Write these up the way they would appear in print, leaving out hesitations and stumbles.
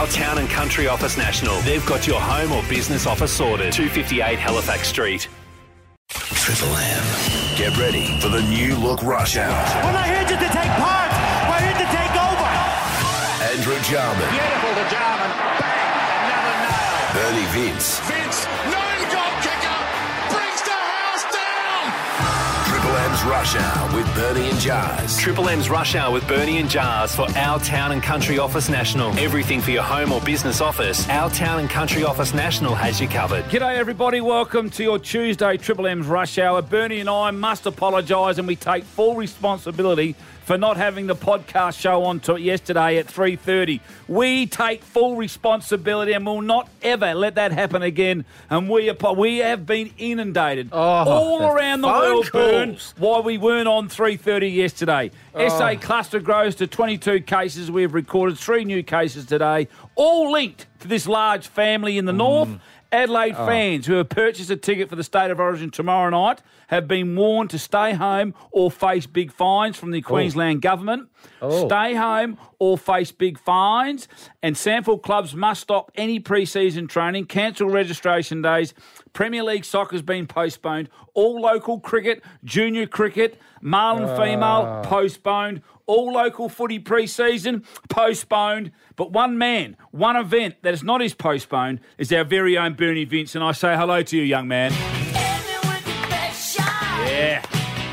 Our Town and Country Office National. They've got your home or business office sorted. 258 Halifax Street. Triple M. Get ready for the new look rush hour. We're not here just to take part. We're here to take over. Andrew Jarman. Beautiful to Jarman. Bang! Another nail. Bernie Vince. Vince, goal kicker, brings the house down. Triple M's Rush Hour with Bernie and Jars. Triple M's Rush Hour with Bernie and Jars for Our Town and Country Office National. Everything for your home or business office. Our Town and Country Office National has you covered. G'day everybody, welcome to your Tuesday Triple M's Rush Hour. Bernie and I must apologise and we take full responsibility for not having the podcast show on to yesterday at 3:30. We take full responsibility and will not ever let that happen again. And we have been inundated all around the world, Bern, why we weren't on 3:30 yesterday. SA cluster grows to 22 cases. We have recorded 3 new cases today, all linked to this large family in the north. Adelaide fans who have purchased a ticket for the State of Origin tomorrow night have been warned to stay home or face big fines from the Queensland government. Stay home or face big fines. And SANFL clubs must stop any pre-season training, cancel registration days. Premier League soccer has been postponed. All local cricket, junior cricket, male and female, postponed. All local footy pre-season, postponed. But one event that is not postponed is our very own Bernie Vince. And I say hello to you, young man. Yeah.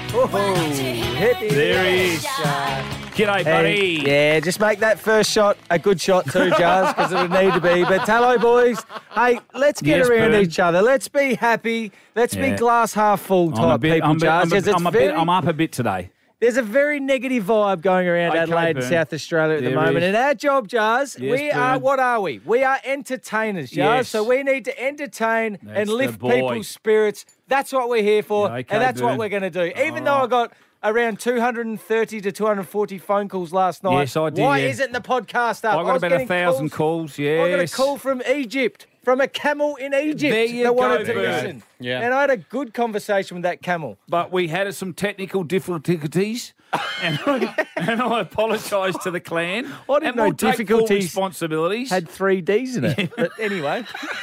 There he is. G'day, buddy. Yeah, just make that first shot a good shot too, Jars, because it would need to be. But hello, boys. Hey, let's get around each other. Let's be happy. Let's be glass half full type people, Jars. I'm up a bit today. There's a very negative vibe going around Adelaide and South Australia at the moment. And our job, Jars, what are we? We are entertainers, Jars. Yes. So we need to entertain and lift the boy. people's spirits. That's what we're here for, Yeah, okay, and that's what Bern. we're going to do. Even though I got around 230 to 240 phone calls last night. Yes, I did, Why yeah. isn't the podcast up? I got about 1,000 calls, yes. I got a call from Egypt, from a camel in Egypt There you that wanted go, to Bern. listen. Yeah. And I had a good conversation with that camel. But we had some technical difficulties, and I apologise to the clan. I didn't and know we'll take full difficulties responsibilities. Had 3 Ds in it. But anyway.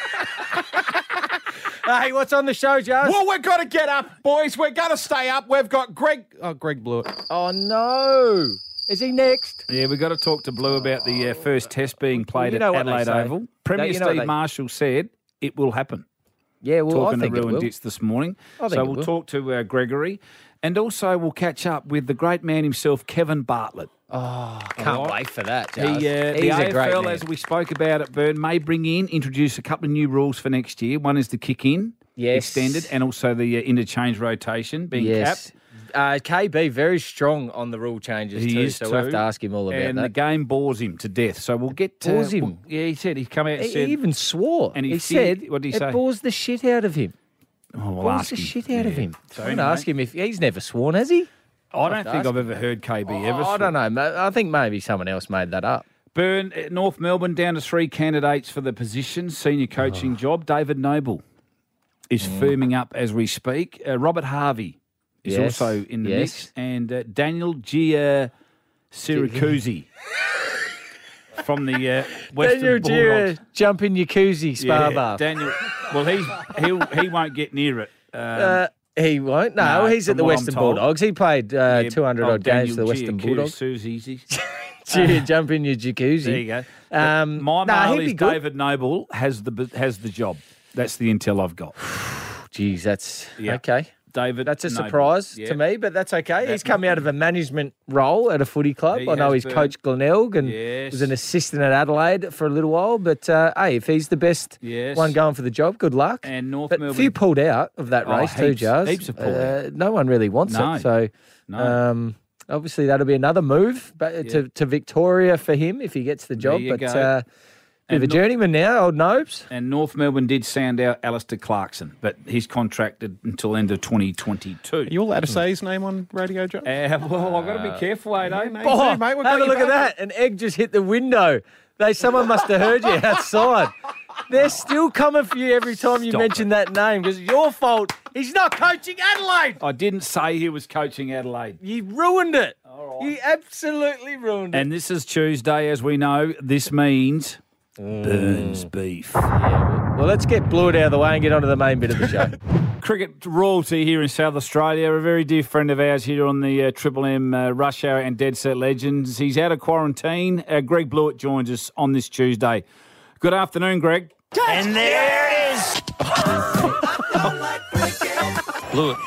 Hey, what's on the show, Jars? Well, we've got to get up, boys. We're going to stay up. We've got Greg. Oh, Greg blew it. Oh, no. Is he next? Yeah, we've got to talk to Blue about the first test being played you know at what they Adelaide say. Oval. Premier You know what Steve they- Marshall said it will happen. Yeah, well, Talking I think to it Ruin will. Dits this morning. I think So it we'll will. talk to Gregory, and also we'll catch up with the great man himself, Kevin Bartlett. Can't wait for that, Jars. The He's a great AFL, man. as we spoke about at Bern, may introduce a couple of new rules for next year. One is the kick-in, extended, and also the interchange rotation being capped. KB, very strong on the rule changes He too, is so we'll have to ask him all about and the that. game bores him to death. So we'll get to... Bores him? Yeah, he said. He come out and He said... even swore. And he he said- said what did he it say? bores the shit out of him. Oh, we'll Bores ask the him. shit out of Yeah. him. So I'm going to anyway, ask him if he's never sworn, has he? I don't think I've ever heard KB ever. I don't know. I think maybe someone else made that up. Bern, North Melbourne down to 3 candidates for the position, senior coaching job. David Noble is firming up as we speak. Robert Harvey is Yes. also in the Yes. mix. And Daniel Gia Siracusi from the Western Daniel Bulldogs. Gia, jump in jacuzzi, spa bath. Daniel. Well, he won't get near it. He won't. No, No, he's at from the what I'm Western told. Bulldogs. He played 200 odd games for the Western Bulldogs. Susie's. Gia, jump in your jacuzzi. There you go. nah, My mail he'd is be good. David Noble has the job. That's the intel I've got. Jeez, that's Yeah. okay. David, That's a Noble. surprise Yeah. to me, but that's okay. He's come out of a management role at a footy club. He I know has he's been. coached Glenelg and Yes. was an assistant at Adelaide for a little while. But hey, if he's the best Yes. one going for the job, good luck. And North But a Melbourne. few pulled out of that race too, heaps- Jars. heaps have pulled out. No one really wants No. it. So No. obviously that'll be another move to Victoria for him if he gets the job. you But go. bit of a And journeyman now, old Nobes. And North Melbourne did sound out Alistair Clarkson, but he's contracted until end of 2022. Are you allowed to say his name on radio, Joe? Well, I've got to be careful, eh? mate. Oh, mate, we've have got a you look at back. that. An egg just hit the window. Someone must have heard you outside. They're still coming for you every time you Stop mention that name because it's your fault. He's not coaching Adelaide. I didn't say he was coaching Adelaide. You ruined it. You absolutely ruined it. And this is Tuesday, as we know. This means Burns beef. Yeah, well, let's get Blewett out of the way and get on to the main bit of the show. Cricket royalty here in South Australia, a very dear friend of ours here on the Triple M Rush Hour and Dead Set Legends. He's out of quarantine. Greg Blewett joins us on this Tuesday. Good afternoon, Greg. And there it is. Blewett.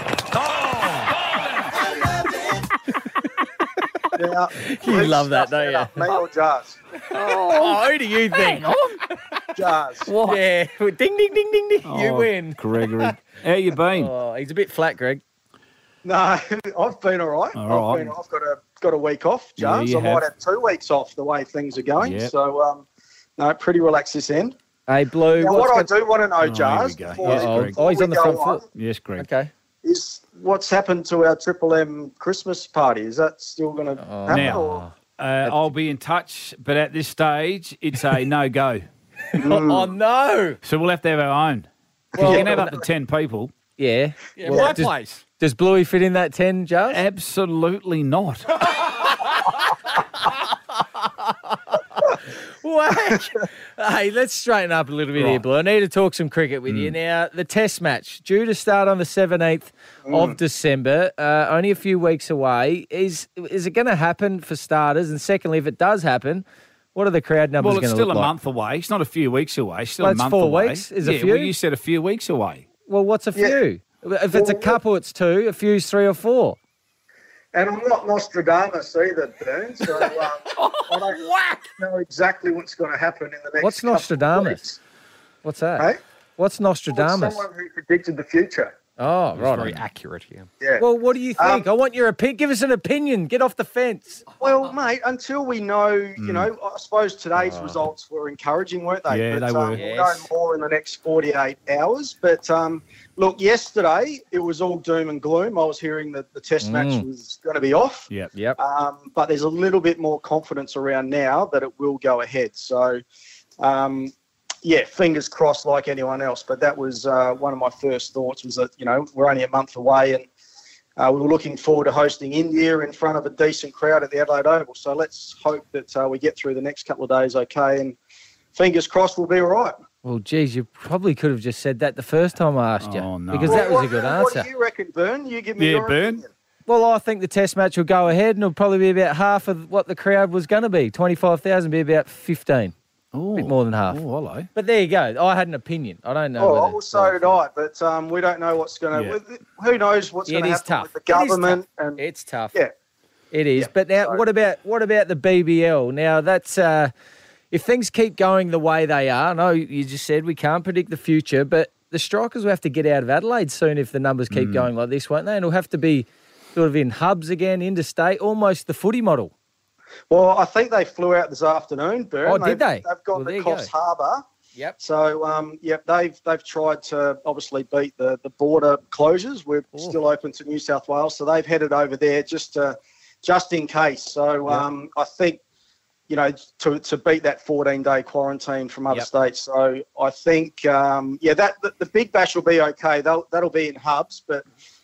Yeah, You love that, don't you? Me or Jars? Oh, who do you think? Jars. What? Yeah, ding, ding, ding, ding, ding. You Oh, win. Gregory. How you been? Oh, he's a bit flat, Greg. No, I've been all right. All right. I've got a week off, Jars. you I might have. have 2 weeks off the way things are going. Yep. So, no, pretty relaxed this end. Hey, Blue. Now, what I do want to know, here Jars, we go. before, Yes, Uh-oh. Greg. before He's we on the go front on, foot. Yes, Greg. Okay. is what's happened to our Triple M Christmas party? Is that still going to happen? Now, or? I'll be in touch, but at this stage, it's a no-go. Oh, no. So we'll have to have our own. You can have up to 10 people. Yeah. My does, place. Does Bluey fit in that 10, Jars? Absolutely not. Whack. Hey, let's straighten up a little bit here, Blue. I need to talk some cricket with you. Now, the test match, due to start on the 17th of December, only a few weeks away. Is it going to happen for starters? And secondly, if it does happen, what are the crowd numbers Well, going it's to still look a like? month away. It's not a few weeks away. It's still Well, a it's month 4 away. weeks. Is a yeah, few? Well, you said a few weeks away. Well, what's a few? If it's a couple, it's 2. A few's 3 or 4. And I'm not Nostradamus either, Burns. So I don't know exactly what's going to happen in the next What's couple of Nostradamus? weeks. What's that? Hey? What's Nostradamus? Someone who predicted the future. Oh, right. Very accurate here. Yeah. Well, what do you think? I want your opinion. Give us an opinion. Get off the fence. Well, mate, until we know, you know, I suppose today's results were encouraging, weren't they? Yeah, but, they were. We'll know more in the next 48 hours. But, look, yesterday it was all doom and gloom. I was hearing that the test match was going to be off. Yep. Yep. But there's a little bit more confidence around now that it will go ahead. So, yeah, fingers crossed like anyone else. But that was one of my first thoughts was that, you know, we're only a month away and we were looking forward to hosting India in front of a decent crowd at the Adelaide Oval. So let's hope that we get through the next couple of days okay and fingers crossed we'll be all right. Well, geez, you probably could have just said that the first time I asked you. Oh, no. Because that was a good What answer. do you reckon, Bern? You give me Yeah, your Bern. opinion. Well, I think the test match will go ahead and it'll probably be about half of what the crowd was going to be. 25,000 be about 15. A bit more than half. Oh, hello. But there you go. I had an opinion. I don't know. Oh, whether- well, so did I, but we don't know what's going to. Yeah. Who knows what's It going to is happen tough. with the government? It is tough. And It's tough. yeah, It is. Yeah, But now, so- what about the BBL? Now, that's if things keep going the way they are. I know you just said we can't predict the future, but the Strikers will have to get out of Adelaide soon if the numbers keep going like this, won't they? And it'll have to be sort of in hubs again, interstate, almost the footy model. well, I think they flew out this afternoon, Bern. Oh, did they? They've got Well, there the you Coffs go. Harbour. Yep. So, they've tried to obviously beat the border closures. We're still open to New South Wales, so they've headed over there just in case. So, I think, you know, to beat that 14-day quarantine from other states. So, I think, the Big Bash will be okay. That'll be in hubs, but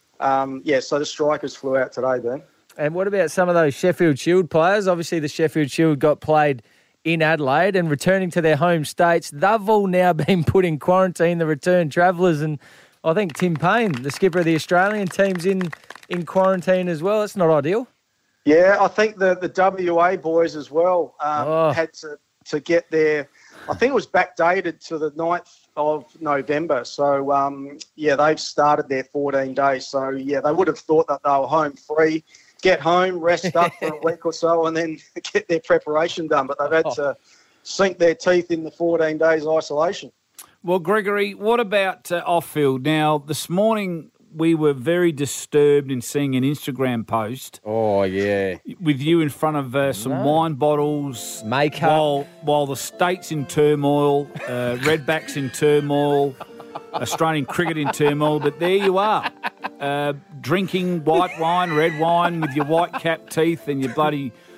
so the Strikers flew out today, Ben. And what about some of those Sheffield Shield players? Obviously, the Sheffield Shield got played in Adelaide and returning to their home states. They've all now been put in quarantine, the return travellers. And I think Tim Payne, the skipper of the Australian team's in quarantine as well. It's not ideal. Yeah, I think the WA boys as well Oh. had to get their, I think it was backdated to the 9th of November. So, they've started their 14 days. So, they would have thought that they were home free, get home, rest up for a week or so, and then get their preparation done. But they've had to sink their teeth in the 14 days isolation. Well, Gregory, what about off-field? Now, this morning we were very disturbed in seeing an Instagram post Oh, yeah. with you in front of some wine bottles. Makeup. While the state's in turmoil, Redbacks in turmoil, Australian cricket in turmoil, but there you are, drinking white wine, red wine with your white cap teeth and your bloody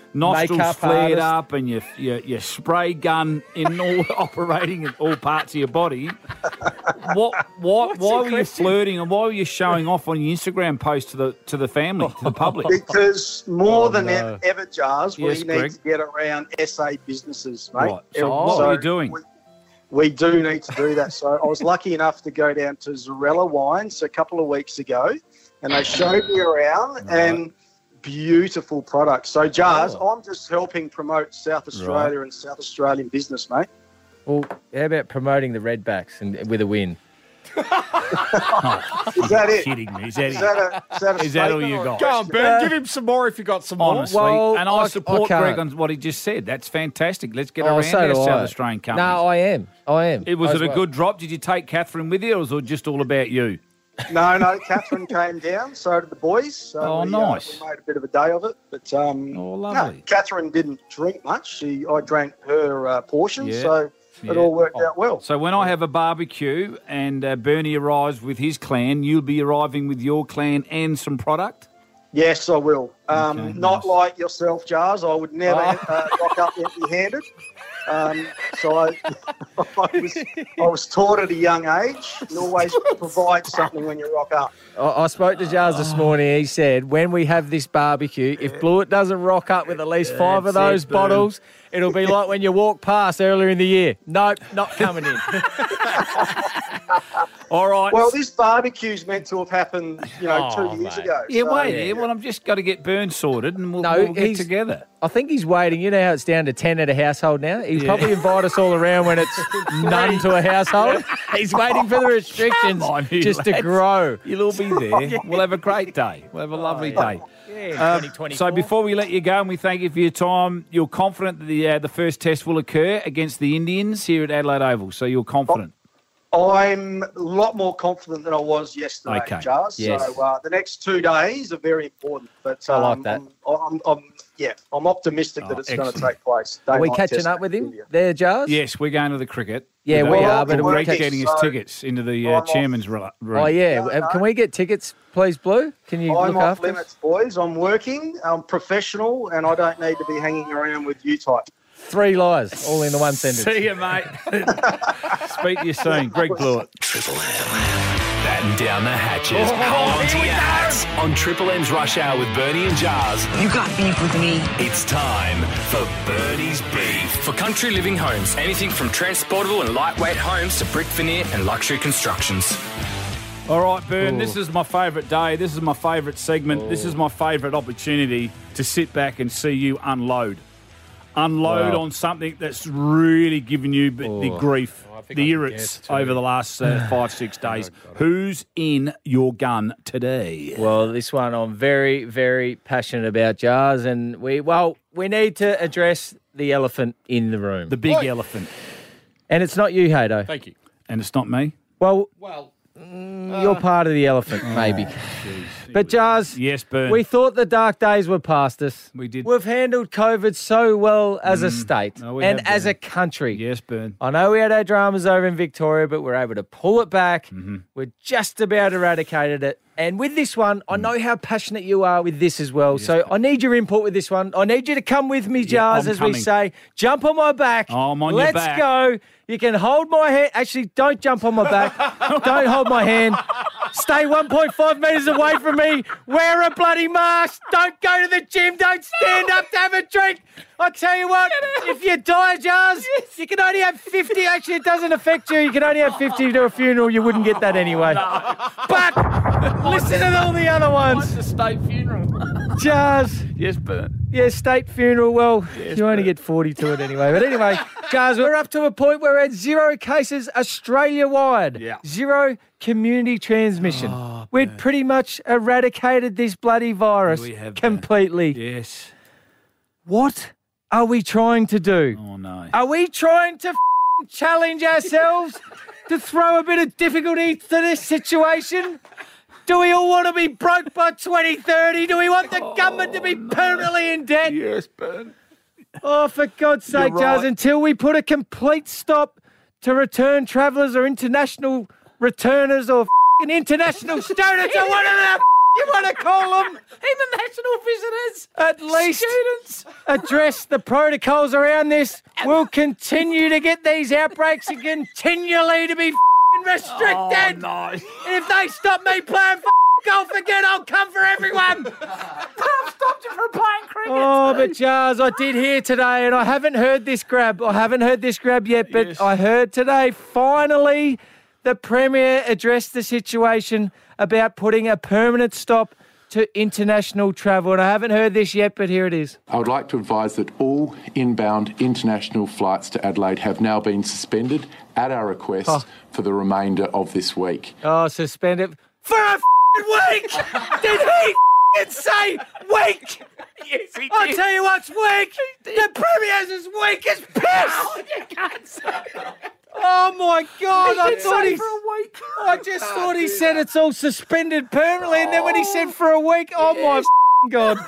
nostrils Makeup flared artist. up and your spray gun operating in all parts of your body. Why were you flirting and why were you showing off on your Instagram post to the family, to the public? Because more than ever, Jars, Yes, we Greg. need to get around SA businesses, mate. Right. So what are you doing? We do need to do that. So I was lucky enough to go down to Zarella Wines a couple of weeks ago, and they showed me around and beautiful products. So, Jars, I'm just helping promote South Australia and South Australian business, mate. Well, how about promoting the Redbacks and with a win? Is that it? Kidding me? Is that a Is that all statement you or a got? Go on, question? Ben. Give him some more if you got some more. Honestly, Well, and I I support can't. Greg on what he just said. That's fantastic. Let's get Oh, around so our do South I. Australian companies. No, I am. Was As it a well. good drop? Did you take Catherine with you, or was it just all about you? No, Catherine came down, so did the boys. So Oh, nice. we made a bit of a day of it. But lovely. No, Catherine didn't drink much. I drank her portion, Yeah. so it all worked out well. So when I have a barbecue and Bernie arrives with his clan, you'll be arriving with your clan and some product? Yes, I will. Not nice. like yourself, Jars. I would never rock up empty-handed. So I was taught at a young age to always provide something when you rock up. I spoke to Jars this morning. He said, when we have this barbecue, if Blewett doesn't rock up with at least 5 of That's those it, Boom. bottles, it'll be like when you walk past earlier in the year. Nope, not coming in. All right. Well, this barbecue's meant to have happened, 2 years ago. yeah, so- wait. Well, I've just got to get Burn sorted and we'll get he's- together. I think he's waiting. You know how it's down to 10 at a household now? He'd probably invite us all around when it's none to a household. He's waiting for the restrictions Come on, you just to lads. grow. You'll all be there. We'll have a great day. We'll have a lovely day. Yeah, So before we let you go, and we thank you for your time, you're confident that the first test will occur against the Indians here at Adelaide Oval. So you're confident. I'm a lot more confident than I was yesterday, Okay. Jars. Yes. So the next 2 days are very important. But I like that. I'm optimistic that it's going to excellent. take place. Are we Day-night catching test up with him India. there, Jars? Yes, we're going to the cricket. Yeah, we are, but we're Greg's working, getting his so tickets into the I'm off. chairman's room. Oh, yeah. No. Can we get tickets, please, Blue? Can you I'm look off after us? limits, boys. I'm working. I'm professional, and I don't need to be hanging around with you type. 3 lies, all in the one sentence. See you, mate. Speak to you soon. Greg Blewett. Triple M. Batten down the hatches. Hold on to your hats. On Triple M's Rush Hour with Bernie and Jars, You got beef with me. it's time for Bernie's Beef. For country living homes, anything from transportable and lightweight homes to brick veneer and luxury constructions. All right, Bern, this is my favourite day. This is my favourite segment. This is my favourite opportunity to sit back and see you unload. Unload Wow. on something that's really given you the grief, the irrits over the last 5-6 days. Who's in your gun today? Well, this one I'm very, very passionate about, Jars, and we need to address the elephant in the room. The big elephant. And it's not you, Hato. Thank you. And it's not me? Well, Well, you're part of the elephant, maybe. But, Jars, Yes, Bern. we thought the dark days were past us. We did. We've handled COVID so well as a state No, we and have, as Bern. a country. Yes, Bern. I know we had our dramas over in Victoria, but we're able to pull it back. Mm-hmm. We're just about eradicated it. And with this one, I know how passionate you are with this as well. So I need your input with this one. I need you to come with me, Jars, I'm as we coming. say. Jump on my back. I'm on your Let's back. go. You can hold my hand. Actually, don't jump on my back. Don't hold my hand. Stay 1.5 metres away from me. Wear a bloody mask. Don't go to the gym. Don't stand up to have a drink. I tell you what, if you die, Jars, you can only have 50. Actually, it doesn't affect you. You can only have 50 to a funeral. You wouldn't get that anyway. But listen to all the other ones. What's the state funeral? Jars. Yes, Bern. Yeah, state funeral. Well, you only get 40 to it anyway. But anyway, Jars, we're up to a point where we're at 0 cases Australia-wide. Yeah. 0 community transmission. We'd pretty much eradicated this bloody virus We have, completely. Yes. What are we trying to do? Oh, no. Are we trying to challenge ourselves to throw a bit of difficulty to this situation? Do we all want to be broke by 2030? Do we want the government to be permanently in debt? Yes, Bern. Oh, for God's sake, You're Jars, right. until we put a complete stop to return travellers or international returners or international students or whatever the you want to call them? International visitors. At least Students. address the protocols around this. We'll continue to get these outbreaks and continually to be restricted. Oh, no. And if they stop me playing golf again, I'll come for everyone. I've stopped you from playing cricket. Oh, but Jars, I did hear today, and I haven't heard this grab. Yet, but Yes. I heard today, finally, the Premier addressed the situation about putting a permanent stop to international travel. And I haven't heard this yet, but here it is. I would like to advise that all inbound international flights to Adelaide have now been suspended at our request for the remainder of this week. Oh, suspend it for a week! Did he say week? Yes, he did. I'll tell you what's weak. The Premier's as weak as piss. Oh, you can't say that. Oh my God! I did thought say he. for a week. I just thought he said it's all suspended permanently, and then when he said for a week, oh my God!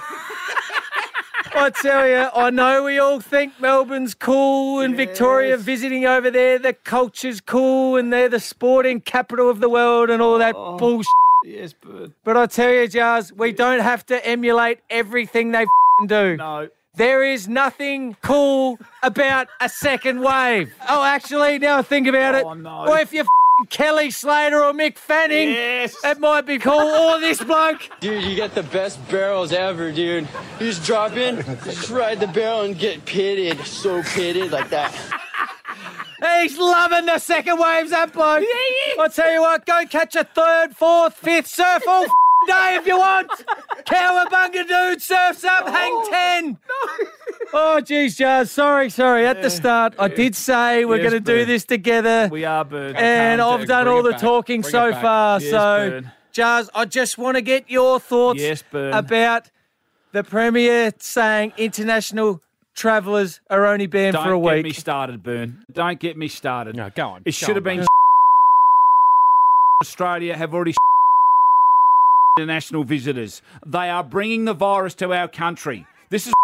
I tell you, I know we all think Melbourne's cool and Victoria visiting over there, the culture's cool, and they're the sporting capital of the world and all that bullshit. Yes, Bird. But I tell you, Jars, we don't have to emulate everything they do. No. There is nothing cool about a second wave. Oh, actually, now I think about it. Oh, no. Or if you're Kelly Slater or Mick Fanning, Yes. it might be cool. Or this bloke. Dude, you get the best barrels ever, dude. You just drop in, just ride the barrel and get pitted. So pitted like that. He's loving the second waves, that bloke. I tell you what, go catch a third, fourth, fifth surf all day if you want. Cowabunga dude surfs up, hang 10. Oh, geez, Jars, sorry. At the start, I did say we're Yes, going to do Bird. this together. We are, Bird. And I've done all the talking Bring so it back. far. Yes, So, Bird. Jars, I just want to get your thoughts Yes, Bird. about the Premier saying international travellers are only banned for a Don't get week. me started, Burn. Don't get me started. No, go on. It should have been Australia have already international visitors. They are bringing the virus to our country. This is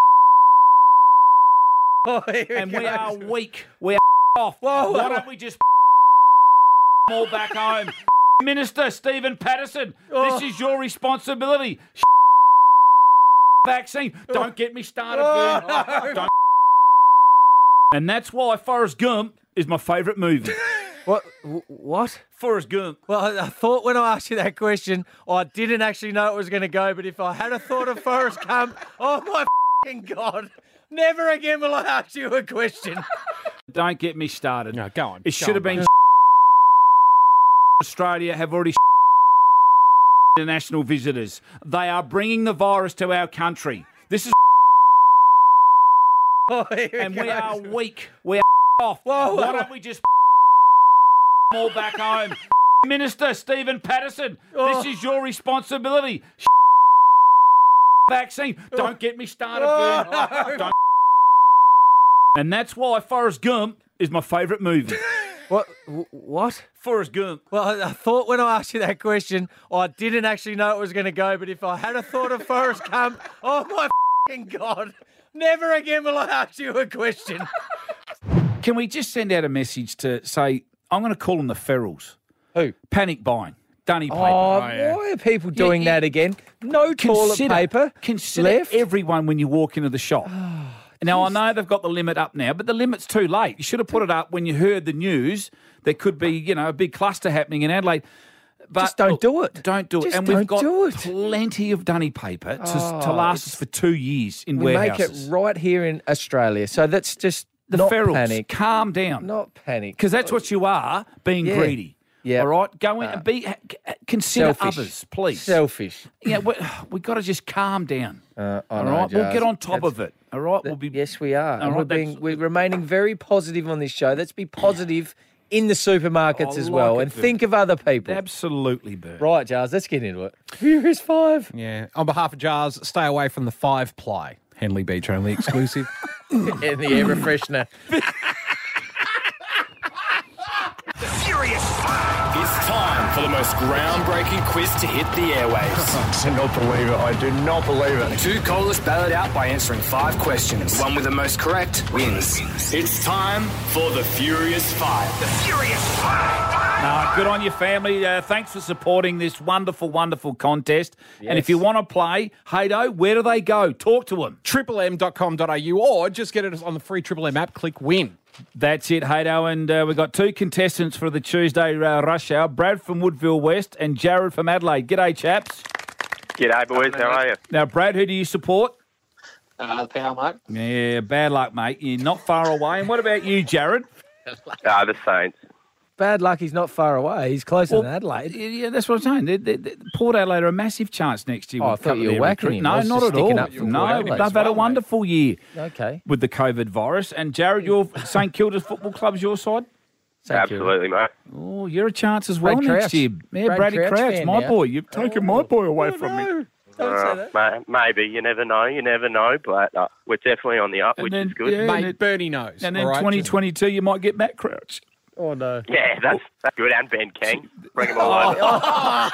Oh, here and it we are goes. weak. We are off. Whoa, Why whoa. don't we just all back home? Minister Stephen Patterson, Oh. this is your responsibility. Vaccine. Don't get me started, Oh, Burn. Don't. And that's why Forrest Gump is my favourite movie. What? Forrest Gump. Well, I thought when I asked you that question, I didn't actually know it was going to go, but if I had a thought of Forrest Gump, oh my fucking God, never again will I ask you a question. Don't get me started. No, go on. It should have been Australia have already international visitors. They are bringing the virus to our country. This is Oh, here it and we goes. are weak. We are off. Whoa, Why whoa. don't we just all back home? Minister Stephen Patterson, Oh. this is your responsibility. Vaccine. Don't get me started, Oh, Burn. Don't. And that's why Forrest Gump is my favourite movie. What? Forrest Gump. Well, I thought when I asked you that question, I didn't actually know it was going to go, but if I had a thought of Forrest Gump, oh my fucking God, never again will I ask you a question. Can we just send out a message to say, I'm going to call them the Ferals. Who? Panic buying. Dunny paper. Oh, yeah. why are people doing Yeah, that again? No toilet paper Consider left. everyone when you walk into the shop. Now, I know they've got the limit up now, but the limit's too late. You should have put it up when you heard the news. There could be, a big cluster happening in Adelaide. But Just don't do it. Don't do it. Just And we've don't got do it. plenty of dunny paper to last us for 2 years in we make warehouses. it right here in Australia, so that's just The not Ferals, panic. calm down. Not panic. Because that's what you are, being Yeah. greedy. Yeah. All right? Go in and consider Selfish. others, please. Selfish. Yeah, we've got to just calm down. I All know, right? We'll Jars. get on top That's- of it. All right? We'll be. Yes, we are. All And right, we're remaining very positive on this show. Let's be positive in the supermarkets I as like well it, and Bert. think of other people. Absolutely, Bert. Right, Jars, let's get into it. Furious 5. Yeah. On behalf of Jars, stay away from the 5-ply. Henley Beach only exclusive. And the air refreshener. It's time for the most groundbreaking quiz to hit the airwaves. I do not believe it. I do not believe it. Two callers battle it out by answering 5 questions. The one with the most correct wins. It's time for the Furious 5. The Furious 5. Good on your family. Thanks for supporting this wonderful, wonderful contest. Yes. And if you want to play, Haydo, where do they go? Talk to them. triplem.com.au or just get it on the free Triple M app. Click win. That's it, Haydo. And we've got two contestants for the Tuesday rush hour, Brad from Woodville West and Jared from Adelaide. G'day, chaps. G'day, boys. How are you? Now, Brad, who do you support? The Power, mate. Yeah, bad luck, mate. You're not far away. And what about you, Jared? The Saints. Bad luck, he's not far away. He's closer than Adelaide. Yeah, that's what I'm saying. Port Adelaide are a massive chance next year. Oh, I with thought you were whacking him. No, I was not just at all. sticking up for No, Adelaide. they've had a wonderful year Okay. with the COVID virus. And Jared, your St Kilda's Football Club's your side? Absolutely, mate. Oh, you're a chance as well Brad next Crouch. year. Yeah, Brad Brady Crouch Crouch, fan my now. boy. You've taken my boy away from me. Don't say that. Maybe. You never know. But we're definitely on the up, which is good. yeah, Mate, Bernie knows. And then all right? 2022, you might get Matt Crouch. Oh, no. Yeah, that's good. And Ben King. Bring him all over. Wow.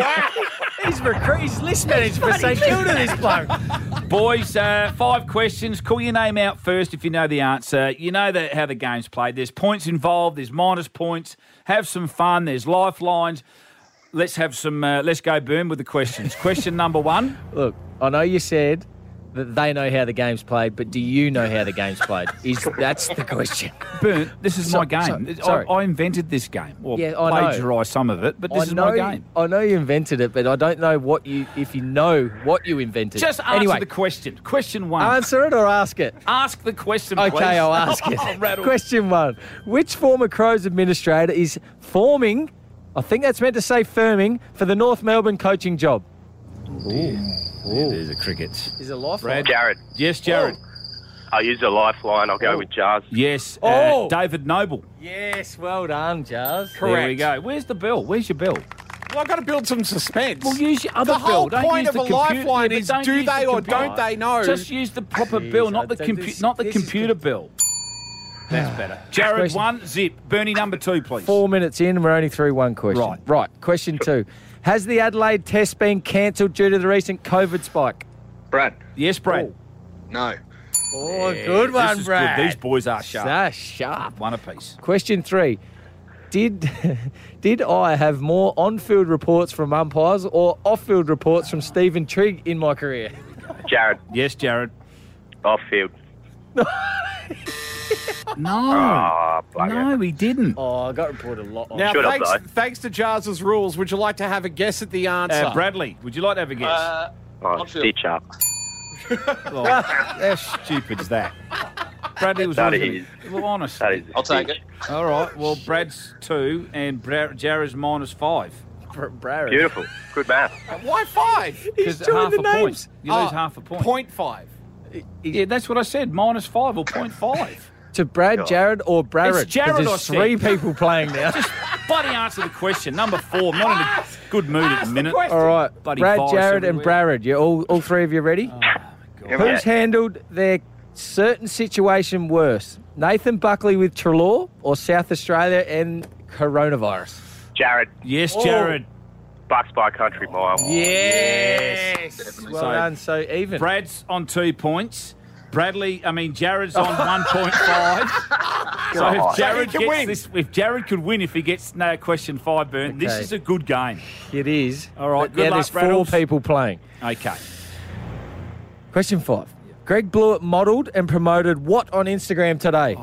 He's list manager for St Kilda, this bloke. Boys, 5 questions. Call your name out first if you know the answer. You know how the game's played. There's points involved. There's minus points. Have some fun. There's lifelines. Let's have some. Let's go, Burn, with the questions. Question number 1. Look, I know you said that they know how the game's played, but do you know how the game's played? That's the question. Burn, this is my game. Sorry. I invented this game. Well, Yeah, I know. plagiarised some of it, but this is my game. I know you invented it, but I don't know if you know what you invented. Just answer the question. Question 1. Answer it or ask it? Ask the question, please. Okay, I'll ask Oh, rattle. it. Question 1. Which former Crows administrator is forming, I think that's meant to say firming, for the North Melbourne coaching job? There's the crickets. Is it lifeline? Jared. Yes, Jared. I'll use a lifeline. I'll go with Jars. Yes, Oh. David Noble. Yes, well done, Jars. There we go. Where's the bell? Where's your bell? Well, I've got to build some suspense. Well, use your other the bell. whole Don't point use of the a computer. lifeline Yeah, is but don't do use they the or computer. don't they know? Just use the proper Jeez, bill, not I the don't- this is computer bill. That's better. Jared, Question- 1, zip. Bernie, number 2, please. 4 minutes in, we're only through one question. Right. Question 2. Has the Adelaide test been cancelled due to the recent COVID spike? Brad. Yes, Brad. No. Oh, Yeah, good one, this is Brad. Good. These boys are sharp. That's sharp. One apiece. Question 3. Did I have more on-field reports from umpires or off-field reports from Stephen Trigg in my career? Jared. Yes, Jared. Off field. No. bugger. No, he didn't. Oh, I got reported a lot on. Now, Should have, though. thanks to Jars' rules, would you like to have a guess at the answer? Bradley, would you like to have a guess? Stitch up. Well, how stupid's that? Bradley was That really is. well, honest. That is. I'll take it. All right. Well, Brad's 2 and Jared's -5. Brad. Beautiful. Good math. Why 5? He's Because doing half the a point. names. You lose half a point. 0.5. Yeah, that's what I said. -5 or 0.5. To Brad, Jared, or Barrett? It's Jared, There's I said. 3 people playing now. Just bloody answer the question. Number 4. I'm not in a good mood at the minute. All right, Bloody Brad, virus Jared, and everywhere. Barrett. You all 3 of you ready? Yeah, Who's mate. handled their certain situation worse? Nathan Buckley with Trelaw or South Australia and coronavirus? Jared. Yes, Jared. Bucks by a country mile. Yes. Well So- done. So even. Brad's on 2 points. Jared's on 1.5. So if Jared can gets win. this, if Jared could win if he gets question 5, Burn, this Okay. is a good game. It is. All right, But good yeah, luck, there's 4 Rattles. people playing. Okay. Question 5. Greg Blewett modelled and promoted what on Instagram today?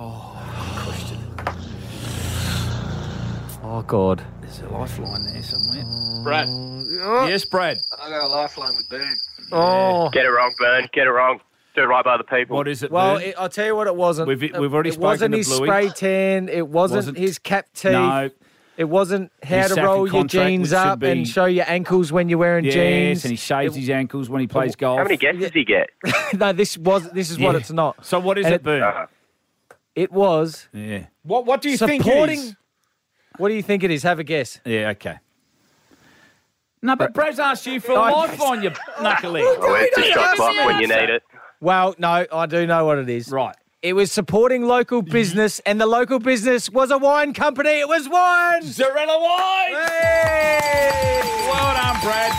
Oh, God. There's a lifeline there somewhere. Brad. Yes, Brad. I got a lifeline with Bird. Oh. Get it wrong, Burn. Get it wrong. Do it right by the people. What is it, Well, Burn? I'll tell you what it wasn't. We've already It spoken wasn't to his Bluey. spray tan. It wasn't his cap teeth. No. It wasn't how His to second roll your contract, jeans which should up be- and show your ankles when you're wearing Yes, jeans. and he shaves his ankles when he plays golf. How many guesses does he get? No, this is what Yeah. it's not. So what is And it, Burn? It was Yeah. What do you think it supporting. is? What do you think it is? Have a guess. Yeah, okay. No, but Brad's asked you for a I- lifeline, you knucklehead. Oh, where's the shot clock when you need it? Well, no, I do know what it is. Right. It was supporting local business, and the local business was a wine company. It was wine. Zarella Wine! Hey! Well done, Brad.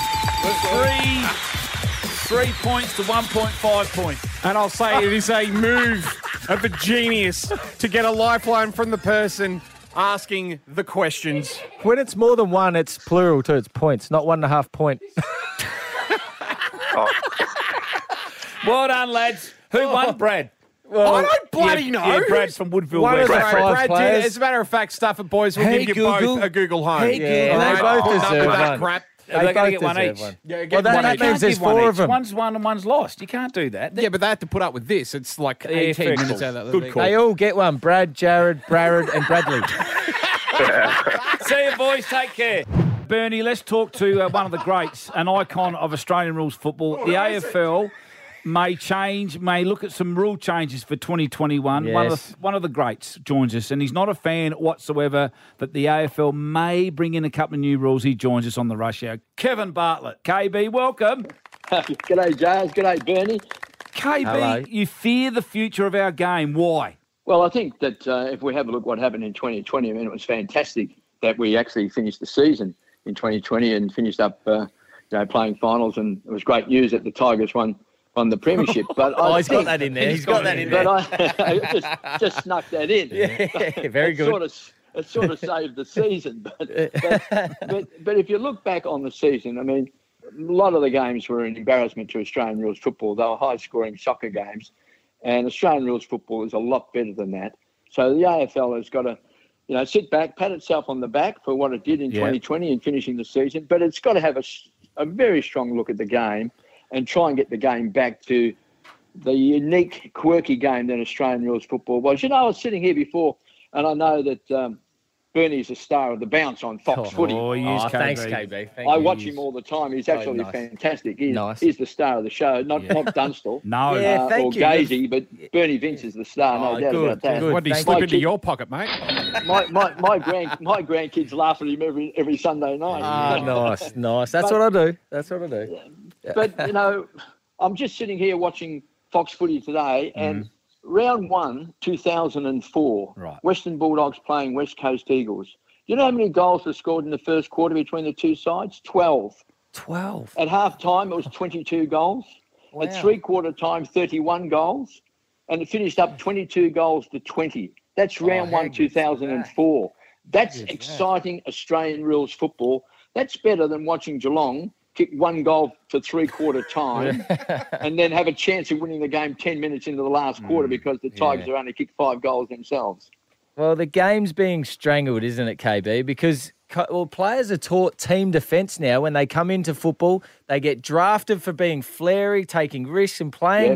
3 points to 1.5 points. And I'll say it is a move of a genius to get a lifeline from the person asking the questions. When it's more than one, it's plural too. It's points, not 1.5 point. Well done, lads. Who won, Brad? Well, I don't bloody know. Yeah, Brad from Woodville One West. of the five Brad players. did. As a matter of fact, Stafford boys will Hey, give you Google. both a Google home. Hey, Google. All They both Put up deserve with that one. crap. They're going to both get one deserve each. one. Yeah, Well, get that one means each. Can't there's give one 4 each. of them. One's won and one's lost. You can't do that. Yeah, but they have to put up with this. It's like 18 fair minutes call. out of that. Good call. They all get one. Brad, Jared, Brad, and Bradley. See you, boys. Take care. Bernie, let's talk to one of the greats, an icon of Australian rules football. The AFL may look at some rule changes for 2021. Yes. One of the greats joins us, and he's not a fan whatsoever that the AFL may bring in a couple of new rules. He joins us on the Rush Hour. Kevin Bartlett. KB, welcome. G'day, Jars. G'day, Bernie. KB, Hello. you fear the future of our game. Why? Well, I think that if we have a look what happened in 2020, I mean, it was fantastic that we actually finished the season in 2020 and finished up, playing finals, and it was great news that the Tigers won the premiership. But He's got that in there. He's got that in there. But I just snuck that in. Yeah, very good. It sort of saved the season. But if you look back on the season, I mean, a lot of the games were an embarrassment to Australian rules football. They were high-scoring soccer games, and Australian rules football is a lot better than that. So the AFL has got to, sit back, pat itself on the back for what it did in 2020 and finishing the season, but it's got to have a very strong look at the game and try and get the game back to the unique, quirky game that Australian rules football was. I was sitting here before, and I know that Bernie's a star of the bounce on Fox Footy. Thanks, KB. I watch him all the time. He's absolutely fantastic. He's the star of the show, not Dunstall No. or Gazy, but Bernie Vince is the star, no doubt about that. What did he slip into your pocket, mate? My grandkids laugh at him every Sunday night. Nice. That's what I do. But, I'm just sitting here watching Fox Footy today, and round 1, 2004, Western Bulldogs playing West Coast Eagles. You know how many goals were scored in the first quarter between the two sides? 12. 12. At half-time, it was 22 goals. Wow. At three-quarter time, 31 goals. And it finished up 22 goals to 20. That's round 1, 2004. That's exciting Australian rules football. That's better than watching Geelong kick 1 goal for three-quarter time and then have a chance of winning the game 10 minutes into the last quarter because the Tigers are only kicked 5 goals themselves. Well, the game's being strangled, isn't it, KB? Because players are taught team defence now. When they come into football, they get drafted for being flary, taking risks and playing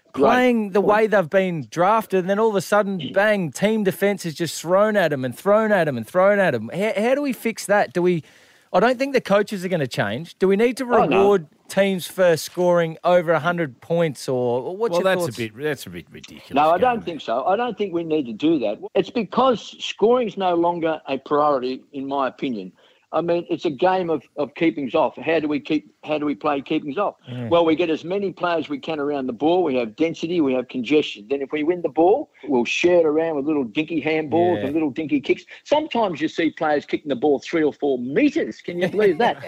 the way they've been drafted, and then all of a sudden, bang, team defence is just thrown at them and thrown at them and thrown at them. How do we fix that? I don't think the coaches are going to change. Do we need to reward teams for scoring over 100 points, or what's your thoughts? That's a bit ridiculous. No, I don't think so. I don't think we need to do that. It's because scoring's no longer a priority, in my opinion. I mean, it's a game of keepings off. How do we play keepings off? Well, we get as many players as we can around the ball. We have density, we have congestion. Then if we win the ball, we'll share it around with little dinky handballs and little dinky kicks. Sometimes you see players kicking the ball 3 or 4 metres. Can you believe that?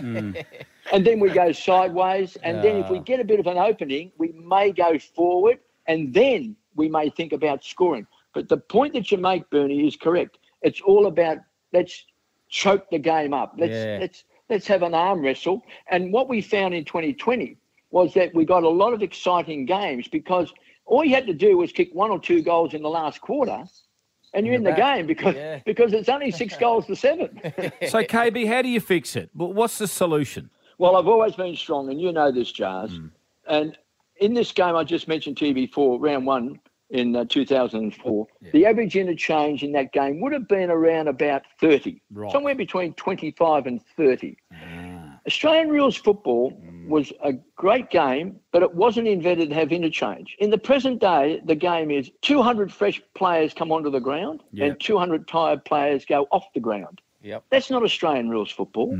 And then we go sideways. And then if we get a bit of an opening, we may go forward, and then we may think about scoring. But the point that you make, Bernie, is correct. It's all about let's choke the game up. Let's have an arm wrestle. And what we found in 2020 was that we got a lot of exciting games because all you had to do was kick 1 or 2 goals in the last quarter and you're in the game because it's only 6 goals to 7. So, KB, how do you fix it? What's the solution? Well, I've always been strong, and you know this, Jars. And in this game I just mentioned to you before, round 1, in 2004, the average interchange in that game would have been around about 30, somewhere between 25 and 30. Australian rules football was a great game, but it wasn't invented to have interchange. In the present day, the game is 200 fresh players come onto the ground and 200 tired players go off the ground. That's not Australian rules football.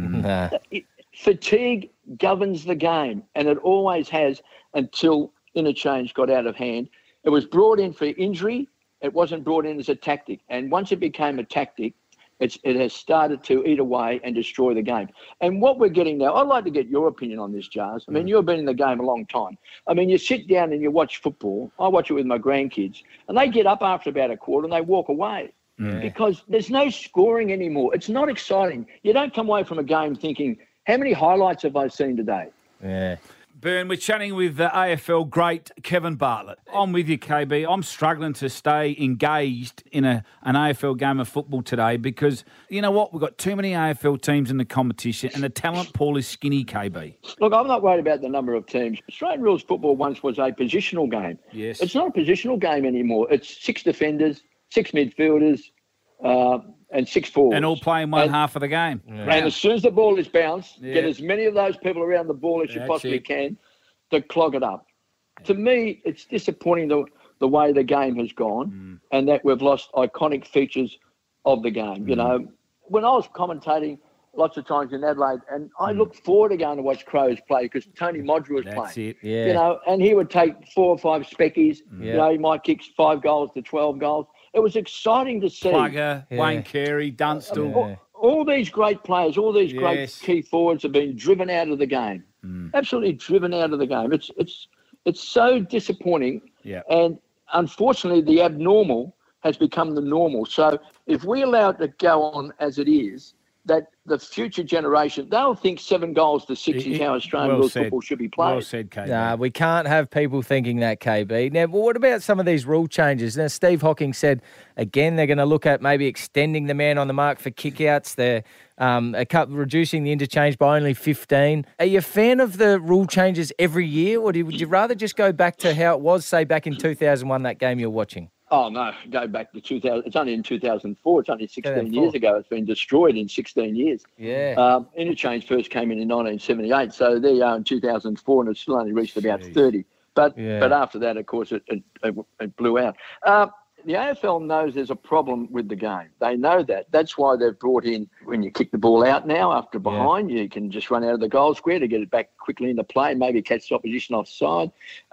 Fatigue governs the game, and it always has until interchange got out of hand. It was brought in for injury. It wasn't brought in as a tactic. And once it became a tactic, it has started to eat away and destroy the game. And what we're getting now, I'd like to get your opinion on this, Jars. I mean, you've been in the game a long time. I mean, you sit down and you watch football. I watch it with my grandkids. And they get up after about a quarter and they walk away. because there's no scoring anymore. It's not exciting. You don't come away from a game thinking, how many highlights have I seen today? Yeah. Bern, we're chatting with the AFL great Kevin Bartlett. I'm with you, KB. I'm struggling to stay engaged in an AFL game of football today because, you know what, we've got too many AFL teams in the competition and the talent pool is skinny, KB. Look, I'm not worried about the number of teams. Australian rules football once was a positional game. Yes. It's not a positional game anymore. It's 6 defenders, 6 midfielders, and 6 forwards. And all playing one half of the game. Yeah. And as soon as the ball is bounced, get as many of those people around the ball as you possibly can to clog it up. To me, it's disappointing the way the game has gone and that we've lost iconic features of the game. You know, when I was commentating lots of times in Adelaide, and I looked forward to going to watch Crows play because Tony Modra was playing. That's it. Yeah. You know, and he would take 4 or 5 speckies. You know, he might kick 5 goals to 12 goals. It was exciting to see. Plugger, Wayne Carey, Dunstall. All these great players, all these great key forwards have been driven out of the game. Absolutely driven out of the game. It's so disappointing. Yeah. And unfortunately, the abnormal has become the normal. So if we allow it to go on as it is, that the future generation, they'll think 7 goals to 6 is how Australian rules football should be played. Well said, KB. Nah, we can't have people thinking that, KB. Now, what about some of these rule changes? Now, Steve Hocking said, again, they're going to look at maybe extending the man on the mark for kickouts. They're reducing the interchange by only 15. Are you a fan of the rule changes every year, or would you rather just go back to how it was, say, back in 2001, that game you're watching? Oh, no, go back to 2000. It's only in 2004. It's only 16 years ago. It's been destroyed in 16 years. Yeah. Interchange first came in 1978. So there you are in 2004, and it's still only reached about 30. But after that, of course, it blew out. The AFL knows there's a problem with the game. They know that. That's why they've brought in, when you kick the ball out now after behind, you can just run out of the goal square to get it back quickly into play, maybe catch the opposition offside.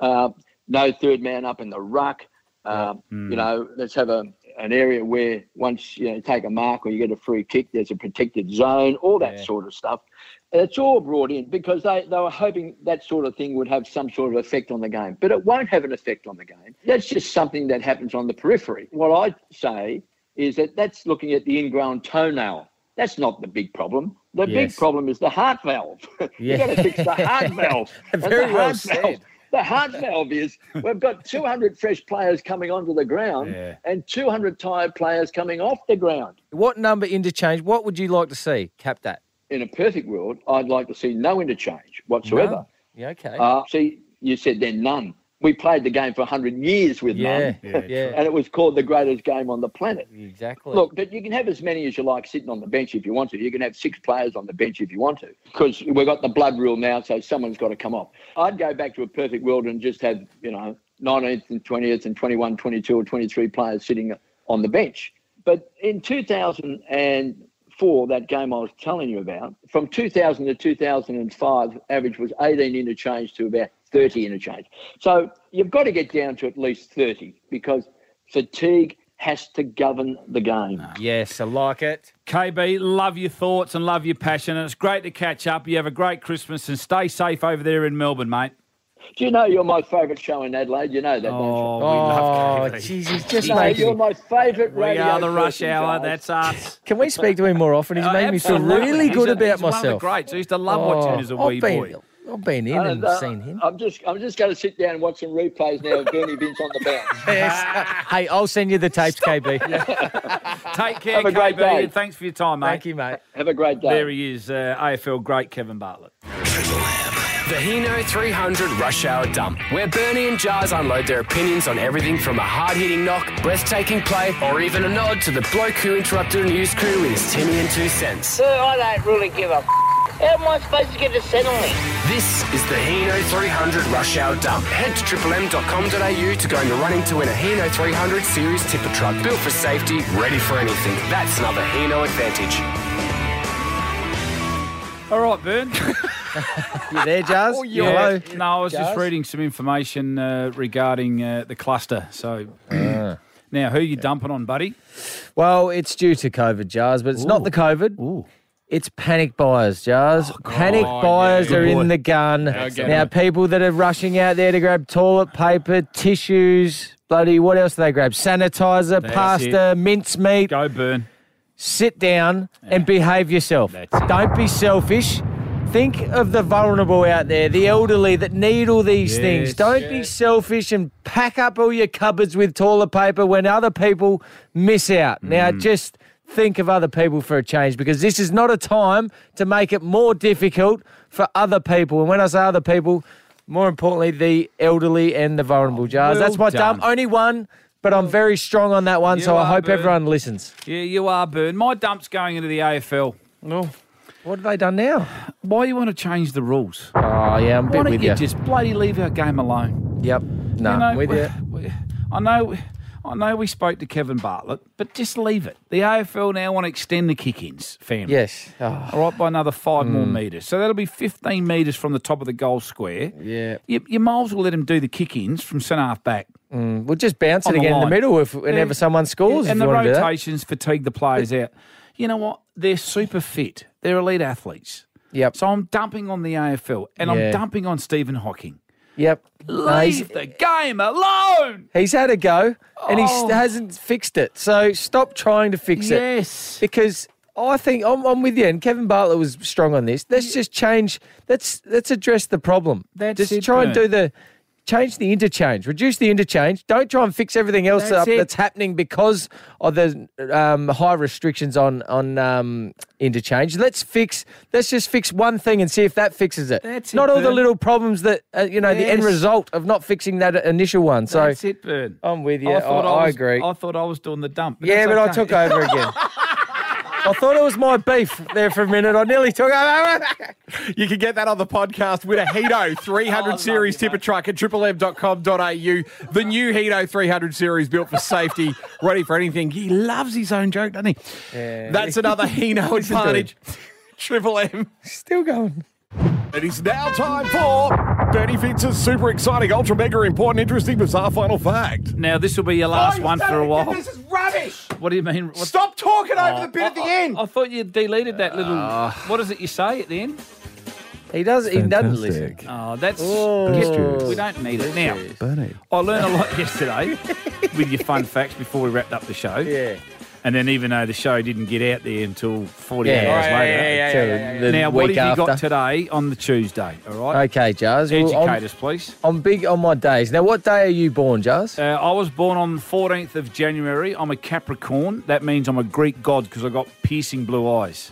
No third man up in the ruck. You know, let's have an area where once you take a mark or you get a free kick, there's a protected zone, all that sort of stuff. It's all brought in because they were hoping that sort of thing would have some sort of effect on the game. But it won't have an effect on the game. That's just something that happens on the periphery. What I say is that that's looking at the ingrown toenail. That's not the big problem. The big problem is the heart valve. You've got to fix the heart valve. Very well said. The heart valve is we've got 200 fresh players coming onto the ground and 200 tired players coming off the ground. What number interchange? What would you like to see? Cap that. In a perfect world, I'd like to see no interchange whatsoever. No. Yeah, okay. See, you said then none. We played the game for 100 years with none. And it was called the greatest game on the planet. Exactly. Look, but you can have as many as you like sitting on the bench if you want to. You can have 6 players on the bench if you want to, because we've got the blood rule now, so someone's got to come off. I'd go back to a perfect world and just have, 19th and 20th and 21, 22 or 23 players sitting on the bench. But in 2004, that game I was telling you about, from 2000 to 2005, average was 18 interchange to about 30 interchange. So you've got to get down to at least 30 because fatigue has to govern the game. Yes, I like it. KB, love your thoughts and love your passion. And it's great to catch up. You have a great Christmas and stay safe over there in Melbourne, mate. Do you know you're my favourite show in Adelaide? You know that, don't you? Oh, we love KB. Jeez, he's just you're my favourite radio. We are the rush person, hour. Charles. That's us. Can we speak to him more often? He's made me feel really good about myself. He's one of the greats. I used to love watching him as a wee boy. I've been in and seen him. I'm just going to sit down and watch some replays now of Bernie Vince on the bounce. Hey, I'll send you the tapes, KB. Take care, Have a great KB, day. and thanks for your time, mate. Thank you, mate. Have a great day. There he is, AFL great Kevin Bartlett. The Hino 300 Rush Hour Dump, where Bernie and Jars unload their opinions on everything from a hard-hitting knock, breathtaking play, or even a nod to the bloke who interrupted a news crew with his Timmy and 2 cents. Sir, I don't really give a How am I supposed to get a settlement? This is the Hino 300 Rush Hour Dump. Head to triplem.com.au to go in the running to win a Hino 300 series tipper truck. Built for safety, ready for anything. That's another Hino advantage. All right, Bern. You there, Jars? Hello. No, I was just reading some information regarding the cluster. So now, who are you dumping on, buddy? Well, it's due to COVID, Jars, but it's not the COVID. It's panic buyers, Jars. Panic buyers are in the gun. Now, people that are rushing out there to grab toilet paper, tissues, bloody, what else do they grab? Sanitizer, pasta, mincemeat. Go burn. Sit down and behave yourself. Don't be selfish. Think of the vulnerable out there, the elderly that need all these things. Don't be selfish and pack up all your cupboards with toilet paper when other people miss out. Now, just think of other people for a change, because this is not a time to make it more difficult for other people. And when I say other people, more importantly, the elderly and the vulnerable, Jars. That's my dump. Only one, but I'm very strong on that one, so I hope everyone listens. Yeah, you are, Burn. My dump's going into the AFL. No. What have they done now? Why do you want to change the rules? Oh, yeah, I'm a bit with you. Why don't you just bloody leave our game alone? Yep. No, I'm with you. I know we spoke to Kevin Bartlett, but just leave it. The AFL now want to extend the kick-ins, family. Yes. All right, by another 5 more metres. So that'll be 15 metres from the top of the goal square. Yeah. You might as well let them do the kick-ins from centre-half back. We'll just bounce it again in the middle whenever someone scores. And the rotations fatigue the players out. You know what? They're super fit. They're elite athletes. Yep. So I'm dumping on the AFL, and I'm dumping on Stephen Hawking. Yep. Leave the game alone. He's had a go, and he hasn't fixed it. So stop trying to fix it. Yes. Because I think I'm with you, and Kevin Bartlett was strong on this. Let's just change. Let's address the problem. That's try and do change the interchange, reduce the interchange. Don't try and fix everything else that's happening because of the high restrictions on interchange. Let's just fix one thing and see if that fixes it. Not all the little problems that the end result of not fixing that initial one. So that's it, Burn. I'm with you. I agree. I thought I was doing the dump. But I took over again. I thought it was my beef there for a minute. I nearly took over. You can get that on the podcast with a Hito 300 Series tipper truck at triplem.com.au. The new Hito 300 Series built for safety, ready for anything. He loves his own joke, doesn't he? Yeah. That's another Hino advantage. Triple M. Still going. It is now time for Bernie Fitz's super exciting, ultra mega important, interesting, bizarre final fact. Now, this will be your last one for a while. This is rubbish. What do you mean? Stop talking over the bit at the end. I thought you deleted that little... what is it you say at the end? He doesn't listen. Oh, that's... we don't need it. Now, Bernie. I learned a lot yesterday with your fun facts before we wrapped up the show. Yeah. And then even though the show didn't get out there until 48 hours later. Now, what have you got today on the Tuesday, all right? Okay, Jars. Educate us, please. I'm big on my days. Now, what day are you born, Jars? I was born on the 14th of January. I'm a Capricorn. That means I'm a Greek god because I've got piercing blue eyes.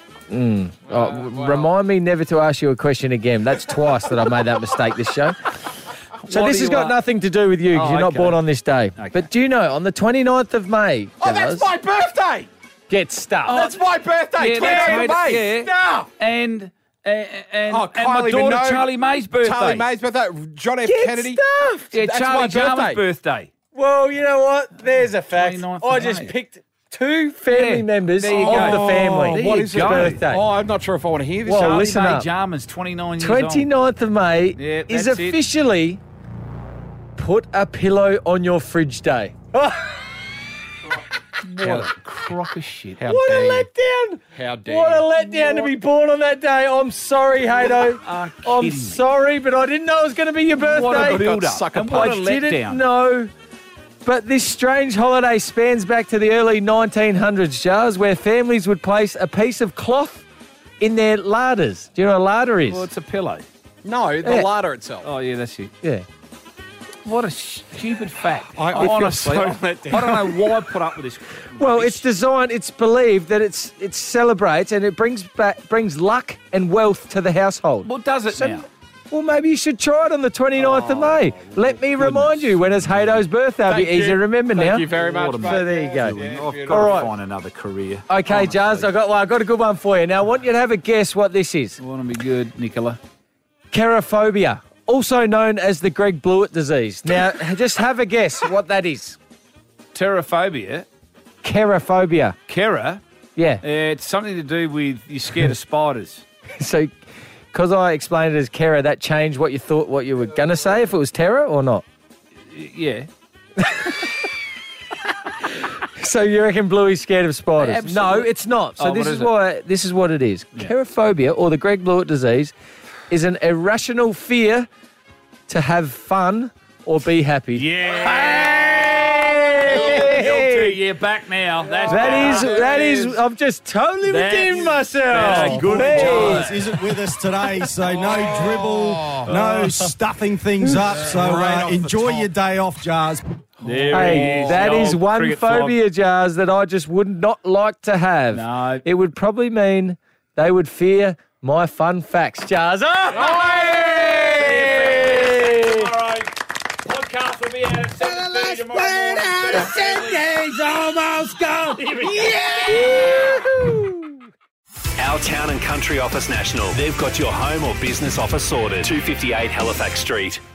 Remind me never to ask you a question again. That's twice that I made that mistake this show. So this has got nothing to do with you because you're not born on this day. Okay. But do you know, on the 29th of May... that's my birthday! Get stuffed. That's my birthday, 29th of May. Yeah. And my daughter Charlie May's birthday. Charlie May's birthday. John F. Kennedy. Stuffed. Yeah, That's Charlie my Jarman's birthday. Well, you know what? There's a fact. 29th I of just May. picked two family members of the family. There What you is his go. birthday? Oh, I'm not sure if I want to hear this. Well, Charlie listen May up. Jarman's 29 years old. 29th of May Yeah, is that's it. officially Put a Pillow on Your Fridge Day. What a crock of shit. How What dare a you. letdown! How dare What a you. letdown to be born on that day. I'm sorry, Hato. I'm kidding me. sorry, but I didn't know it was going to be your birthday. What a build-up. sucker And what a I didn't letdown. know. But this strange holiday spans back to the early 1900s, Jars, where families would place a piece of cloth in their larders. Do you know what a larder is? Well, it's a pillow. No, the Yeah. larder itself. Oh, yeah, that's it. Yeah. What a stupid fact. I feel Honestly, so let down. I don't know why I put up with this. Well, it's designed. It's believed that it celebrates and it brings luck and wealth to the household. Well, does it now? Well, maybe you should try it on the 29th of May. Let me remind you when it's Hato's birthday. It'll be easy to remember now. Thank you very much, What a mate. So there you go. I've got All to right. find another career. Okay, Jars, I got a good one for you. Now, I want you to have a guess what this is. I want to be good, Nicola. Cherophobia, also known as the Greg Blewett disease. Now, just have a guess what that is. Pterophobia. Cherophobia. Kera. Yeah. It's something to do with you're scared of spiders. So, because I explained it as Kera, that changed what you thought, what you were going to say, if it was terror or not? Yeah. So you reckon Bluey's scared of spiders? Absolutely. No, it's not. So Oh, this what is is it? why. This is what it is. Cherophobia, or the Greg Blewett disease, is an irrational fear to have fun or be happy. You're back now. That's That is. I've just totally redeemed myself. Good Jars isn't with us today, so no dribble, no stuffing things up. So enjoy your day off, Jars. Hey, that is one phobia, Jars, that I just would not like to have. No. It would probably mean they would fear my fun facts, Jars. Podcast will be out at 7:30 tomorrow morning. Almost gone. Our Town and Country Office National. They've got your home or business office sorted. 258 Halifax Street.